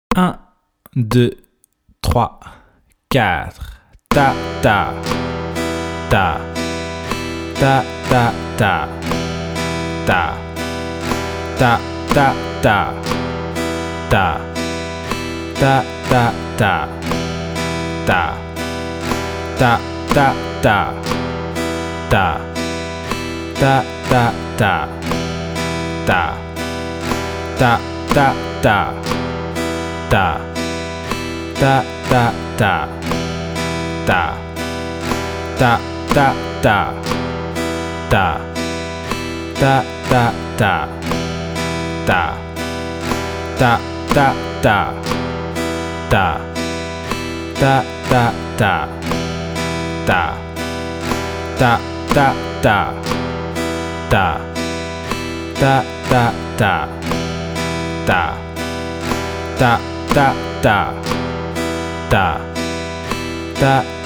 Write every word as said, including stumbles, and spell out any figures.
Un, deux, trois, quatre. Ta, ta. Ta. Ta, ta, ta. Ta. Ta, ta, ta. Ta. Ta, ta, ta. Ta. Ta, ta, ta. Ta. Ta, ta, ta. Ta. Ta, ta, ta. Ta. Ta, ta, ta. Ta. Ta, ta, ta. Ta. Ta, ta, ta. Ta. Ta, ta, ta. Ta. Ta, ta, ta. Ta. Ta, ta, ta. Ta. Ta, ta, ta. Ta. Ta, ta, ta. Ta. Ta,